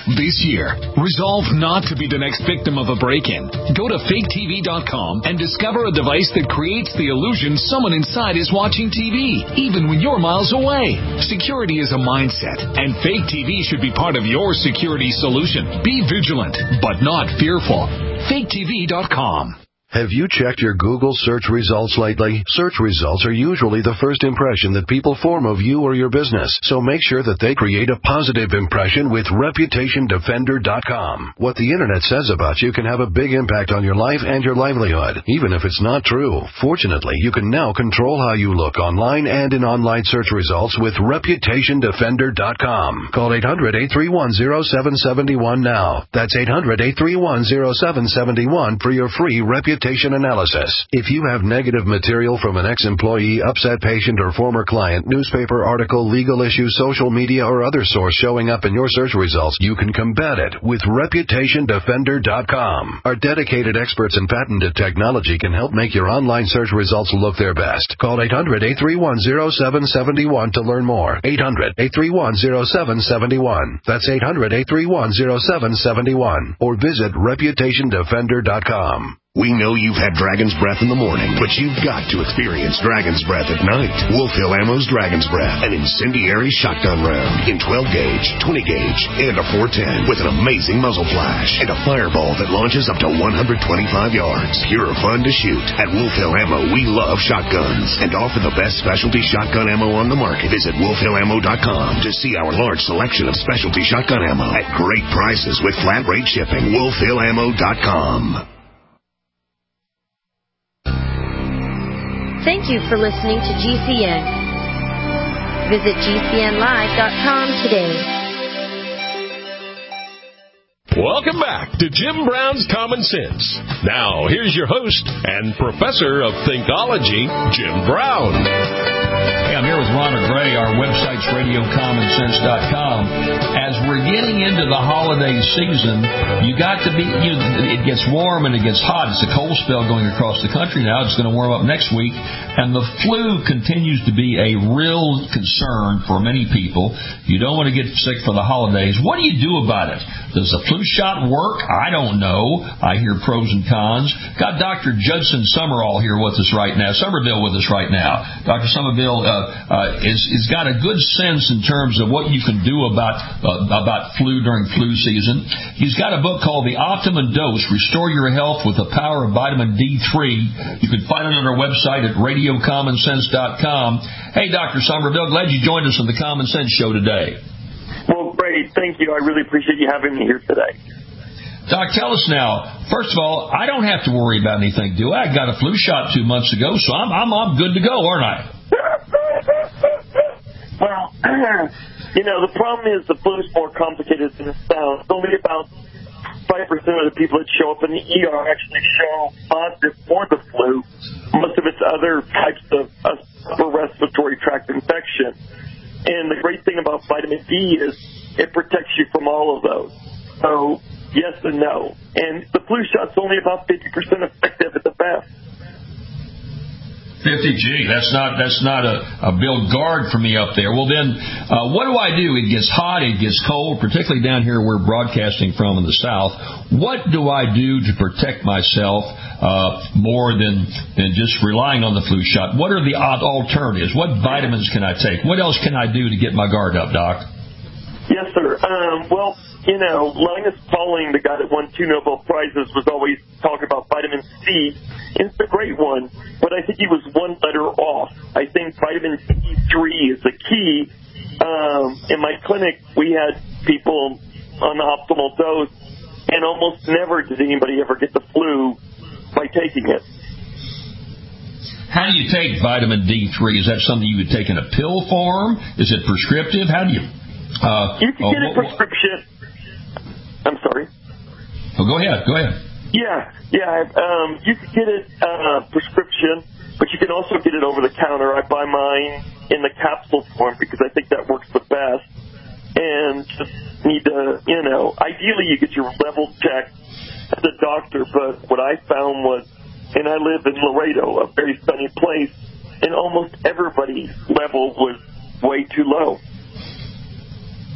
this year. Resolve not to be the next victim of a break-in. Go to faketv.com and discover a device that creates the illusion someone inside is watching TV, even when you're miles away. Security is a mindset, and Fake TV should be part of your security solution. Be vigilant, but not fearful. faketv.com. Have you checked your Google search results lately? Search results are usually the first impression that people form of you or your business, so make sure that they create a positive impression with ReputationDefender.com. What the Internet says about you can have a big impact on your life and your livelihood, even if it's not true. Fortunately, you can now control how you look online and in online search results with ReputationDefender.com. Call 800-831-0771 now. That's 800-831-0771 for your free reputation analysis. If you have negative material from an ex-employee, upset patient, or former client, newspaper article, legal issue, social media, or other source showing up in your search results, you can combat it with ReputationDefender.com. Our dedicated experts in patented technology can help make your online search results look their best. Call 800-831-0771 to learn more. 800-831-0771. That's 800-831-0771. Or visit ReputationDefender.com. We know you've had Dragon's Breath in the morning, but you've got to experience Dragon's Breath at night. Wolf Hill Ammo's Dragon's Breath, an incendiary shotgun round in 12-gauge, 20-gauge, and a 410 with an amazing muzzle flash and a fireball that launches up to 125 yards. Pure fun to shoot. At Wolf Hill Ammo, we love shotguns and offer the best specialty shotgun ammo on the market. Visit wolfhillammo.com to see our large selection of specialty shotgun ammo at great prices with flat rate shipping. wolfhillammo.com. Thank you for listening to GCN. Visit GCNlive.com today. Welcome back to Jim Brown's Common Sense. Now, here's your host and professor of Thinkology, Jim Brown. Hey, I'm here with Ronald Gray. Our website's RadioCommonSense.com. As we're getting into the holiday season, it gets warm and it gets hot. It's a cold spell going across the country now. It's going to warm up next week. And the flu continues to be a real concern for many people. You don't want to get sick for the holidays. What do you do about it? Does the flu shot work? I don't know. I hear pros and cons. Got Dr. Judson Summerall here with us right now. Somerville with us right now. Dr. Somerville is got a good sense in terms of what you can do about flu during flu season. He's got a book called The Optimum Dose, Restore Your Health with the Power of Vitamin D3. You can find it on our website at RadioCommonSense.com. Hey, Dr. Somerville, glad you joined us on the Common Sense Show today. Well, great. Thank you. I really appreciate you having me here today. Doc, tell us now, first of all, I don't have to worry about anything, do I? I got a flu shot 2 months ago, so I'm good to go, aren't I? Well, the problem is the flu is more complicated than it sounds. Only about 5% of the people that show up in the ER actually show positive for the flu. Most of it's other types of upper respiratory tract infection. And the great thing about vitamin D is it protects you from all of those. So, yes and no. And the flu shot's only about 50% effective at the best. 50G, that's not a Bill Guard for me up there. Well, then, what do I do? It gets hot, it gets cold, particularly down here we're broadcasting from in the South. What do I do to protect myself more than just relying on the flu shot? What are the alternatives? What vitamins can I take? What else can I do to get my guard up, Doc? Yes, sir. Linus Pauling, the guy that won 2 Nobel Prizes, was always talking about vitamin C. It's a great one, but I think he was one letter off. I think vitamin D3 is the key. In my clinic, we had people on the optimal dose, and almost never did anybody ever get the flu by taking it. How do you take vitamin D3? Is that something you would take in a pill form? Is it prescriptive? How do you... you can get a prescription. I'm sorry. Oh, go ahead. Yeah. You can get it prescription, but you can also get it over the counter. I buy mine in the capsule form because I think that works the best. And just need to, ideally you get your level checked at the doctor. But what I found was, and I live in Laredo, a very sunny place, and almost everybody's level was way too low.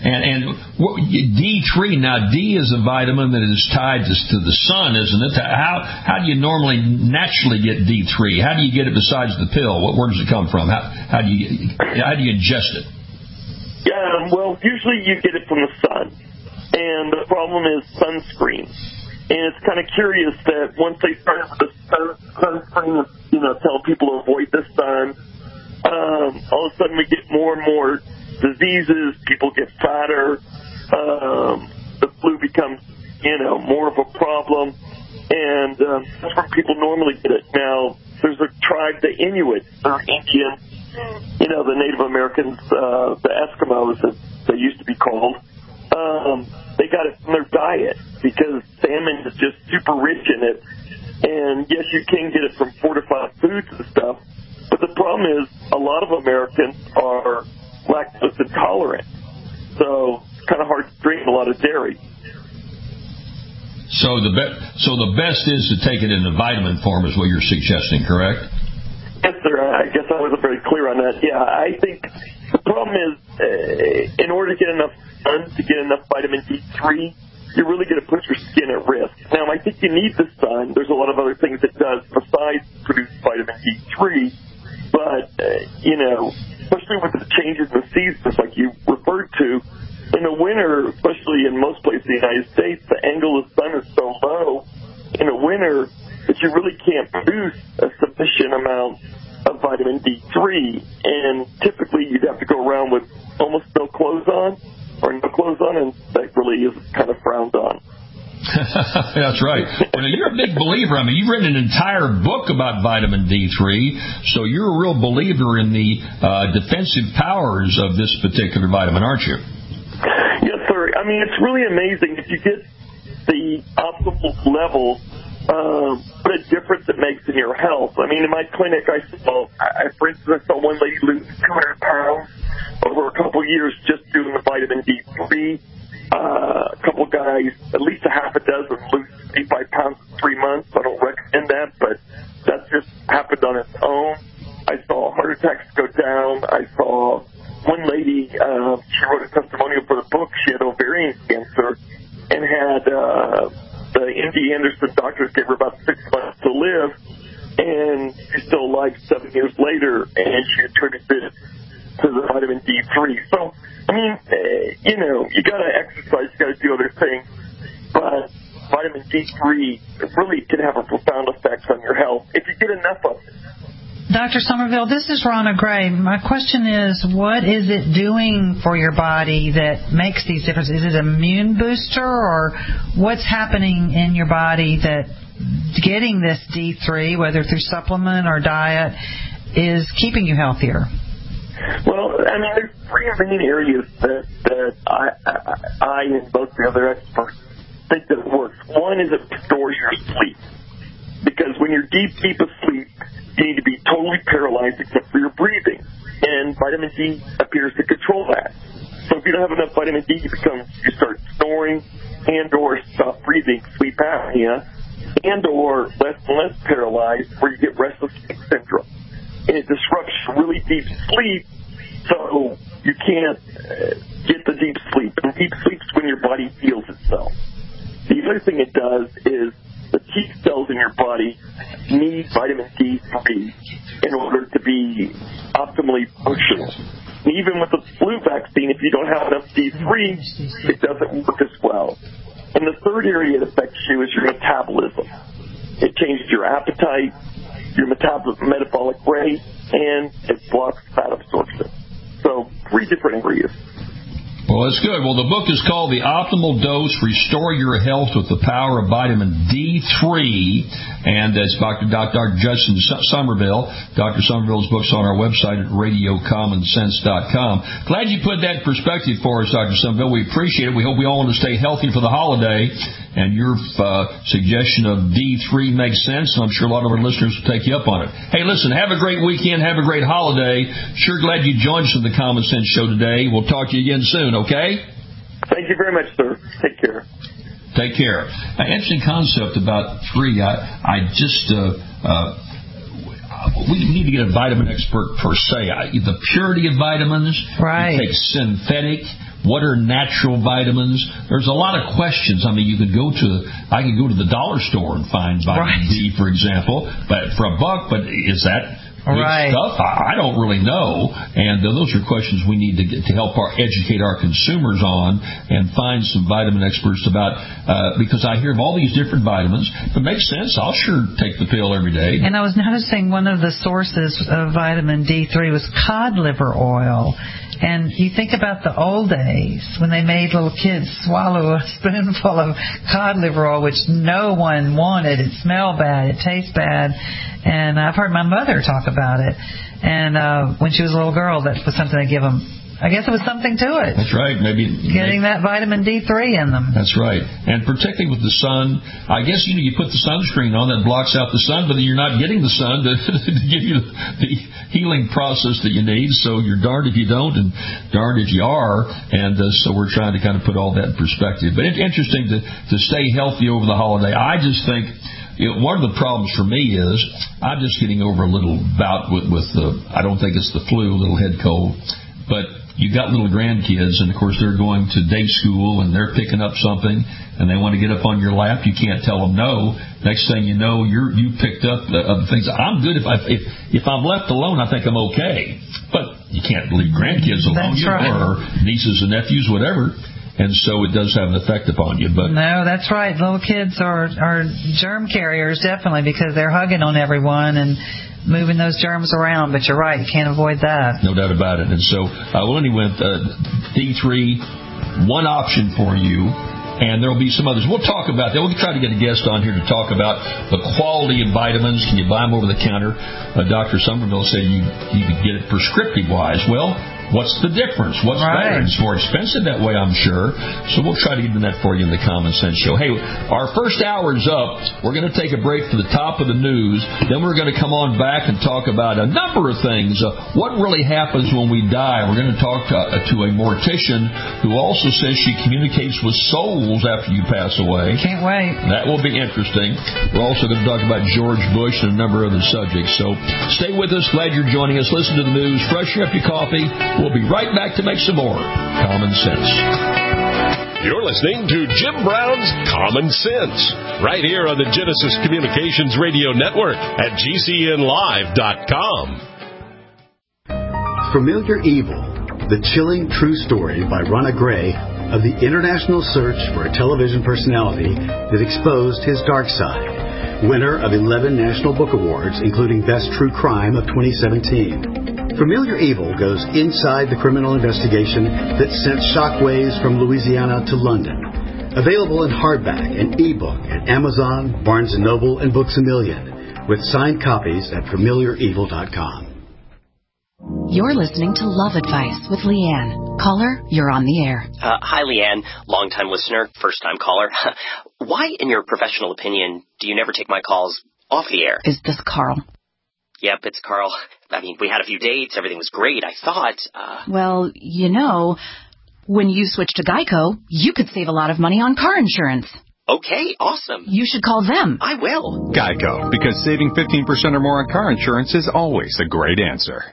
And D3, now D is a vitamin that is tied to the sun, isn't it? How do you normally naturally get D3? How do you get it besides the pill? Where does it come from? How do you ingest it? Yeah, well, usually you get it from the sun, and the problem is sunscreen. And it's kind of curious that once they started with the sunscreen, tell people to avoid the sun, all of a sudden we get more and more diseases. People get fatter. The flu becomes, more of a problem, and that's where people normally get it. Now, there's a tribe, the Inuit, or Indian. The Native Americans, the Eskimos, as they used to be called, they got it from their diet because salmon is just super rich in it. And yes, you can get it from fortified foods and stuff, but the problem is a lot of Americans are lactose intolerant, so it's kind of hard to drink a lot of dairy. So the best is to take it in the vitamin form, is what you're suggesting, correct? Yes, sir. I guess I wasn't very clear on that. Yeah, I think the problem is in order to get enough sun, to get enough vitamin D3, you're really going to put your skin at risk. Now, I think you need the sun. There's a lot of other things it does besides produce vitamin D3. But, especially with the changes in the seasons like you referred to, in the winter, especially in most places in the United States, the angle of the sun is so low in the winter that you really can't produce a sufficient amount of vitamin D3. And typically you'd have to go around with almost no clothes on, and that really is kind of frowned on. That's right. Well, you're a big believer. I mean, you've written an entire book about vitamin D3, so you're a real believer in the defensive powers of this particular vitamin, aren't you? Yes, sir. I mean, it's really amazing if you get the optimal level, what a difference it makes in your health. I mean, in my clinic, for instance, I saw one lady lose 200 pounds over a couple years just doing the vitamin D3. A couple guys, at least a half a dozen, lose 85 pounds in 3 months. I don't recommend that, but that just happened on its own. I saw heart attacks go down. I saw one lady, she wrote a testimonial for the book. She had ovarian cancer and had the MD Anderson doctors gave her about 6 months to live, and she's still alive 7 years later, and she attributed it to the vitamin D3. So, I mean, you got to exercise, you got to do other things, but vitamin D3 really can have a profound effect on your health if you get enough of it. Dr. Somerville, this is Ronna Gray. My question is, what is it doing for your body that makes these differences? Is it an immune booster, or what's happening in your body that getting this D3, whether through supplement or diet, is keeping you healthier? Well, I mean, there's three main areas that I and both the other experts think that it works. One is it restores your sleep, because when you're deep asleep, you need to be totally paralyzed except for your breathing, and vitamin D appears to control that. So if you don't have enough vitamin D, you start snoring and or stop breathing, sleep apnea, and or less and less paralyzed, where you get restless leg syndrome. And it disrupts really deep sleep, so you can't get the deep sleep. And deep sleep is when your body heals itself. The other thing it does is the T cells in your body need vitamin D3 in order to be optimally functional. And even with the flu vaccine, if you don't have enough D3, it doesn't work as well. And the third area it affects you is your metabolism. It changes your appetite, your metabolic rate, and it blocks fat absorption. So 3 different areas. Well, that's good. Well, the book is called The Optimal Dose, Restore Your Health with the Power of Vitamin D3, and it's Dr. Judson Somerville. Dr. Somerville's book's on our website at RadioCommonSense.com. Glad you put that in perspective for us, Dr. Somerville. We appreciate it. We hope we all want to stay healthy for the holiday, and your suggestion of D3 makes sense, and I'm sure a lot of our listeners will take you up on it. Hey, listen, have a great weekend. Have a great holiday. Sure glad you joined us on the Common Sense Show today. We'll talk to you again soon. Okay? Thank you very much, sir. Take care. Take care. Interesting concept about 3. We need to get a vitamin expert per se. The purity of vitamins. Right. We take synthetic. What are natural vitamins? There's a lot of questions. I mean, I could go to the dollar store and find vitamin D, for example, but for $1. But is that good stuff? I don't really know. And those are questions we need to help educate our consumers on and find some vitamin experts about, because I hear of all these different vitamins. If it makes sense, I'll sure take the pill every day. And I was noticing one of the sources of vitamin D3 was cod liver oil. And you think about the old days when they made little kids swallow a spoonful of cod liver oil, which no one wanted. It smelled bad. It tastes bad. And I've heard my mother talk about it. And when she was a little girl, that was something they give them. I guess it was something to it. That's right. Maybe getting that vitamin D3 in them. That's right. And protecting with the sun. I guess you put the sunscreen on that blocks out the sun, but then you're not getting the sun to give you the healing process that you need. So you're darned if you don't, and darned if you are. And so we're trying to kind of put all that in perspective. But it's interesting to stay healthy over the holiday. I just think. One of the problems for me is I'm just getting over a little bout with I don't think it's the flu, a little head cold, but you got little grandkids, and of course they're going to day school and they're picking up something and they want to get up on your lap. You can't tell them no. Next thing you know, you picked up the things. I'm good if I'm left alone. I think I'm okay, but you can't leave grandkids alone. That's right. Or nieces and nephews, whatever. And so it does have an effect upon you. But no, that's right. Little kids are germ carriers, definitely, because they're hugging on everyone and moving those germs around. But you're right, you can't avoid that. No doubt about it. And so, anyway, D3, one option for you. And there will be some others. We'll talk about that. We'll try to get a guest on here to talk about the quality of vitamins. Can you buy them over the counter? Dr. Somerville said you could get it prescriptive-wise. Well, what's the difference? What's better? It's more expensive that way, I'm sure. So we'll try to get into that for you in the Common Sense Show. Hey, our first hour is up. We're going to take a break for the top of the news. Then we're going to come on back and talk about a number of things. What really happens when we die? We're going to talk to a mortician who also says she communicates with souls after you pass away. Can't wait. That will be interesting. We're also going to talk about George Bush and a number of other subjects. So stay with us. Glad you're joining us. Listen to the news. Freshen up your coffee. We'll be right back to make some more Common Sense. You're listening to Jim Brown's Common Sense, right here on the Genesis Communications Radio Network at GCNlive.com. Familiar Evil, the chilling true story by Ronna Gray of the international search for a television personality that exposed his dark side. Winner of 11 National Book Awards, including Best True Crime of 2017. Familiar Evil goes inside the criminal investigation that sent shockwaves from Louisiana to London. Available in hardback and ebook at Amazon, Barnes & Noble, and Books A Million, with signed copies at familiarevil.com. You're listening to Love Advice with Leanne. Caller, you're on the air. Hi, Leanne. Long-time listener, first-time caller. Why, in your professional opinion, do you never take my calls off the air? Is this Carl? Yep, it's Carl. I mean, we had a few dates. Everything was great, I thought. Well, when you switch to Geico, you could save a lot of money on car insurance. Okay, awesome. You should call them. I will. Geico, because saving 15% or more on car insurance is always a great answer.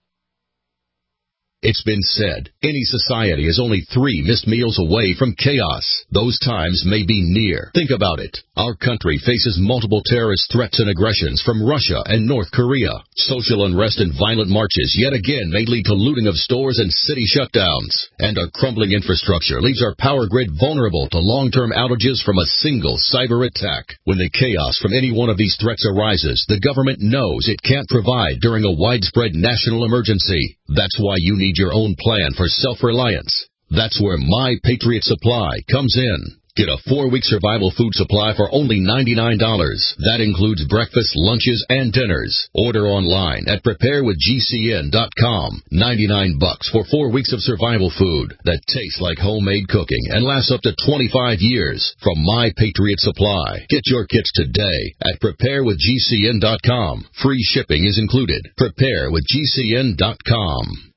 It's been said, any society is only 3 missed meals away from chaos. Those times may be near. Think about it. Our country faces multiple terrorist threats and aggressions from Russia and North Korea. Social unrest and violent marches yet again may lead to looting of stores and city shutdowns. And our crumbling infrastructure leaves our power grid vulnerable to long-term outages from a single cyber attack. When the chaos from any one of these threats arises, the government knows it can't provide during a widespread national emergency. That's why you need your own plan for self-reliance. That's where My Patriot Supply comes in. Get a 4-week survival food supply for only $99. That includes breakfast, lunches, and dinners. Order online at preparewithgcn.com. $99 for 4 weeks of survival food that tastes like homemade cooking and lasts up to 25 years from My Patriot Supply. Get your kits today at preparewithgcn.com. Free shipping is included. Preparewithgcn.com.